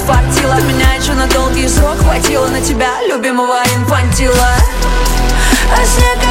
подфартило. Меня еще на долгий срок хватило на тебя, любимого инфантила. А снег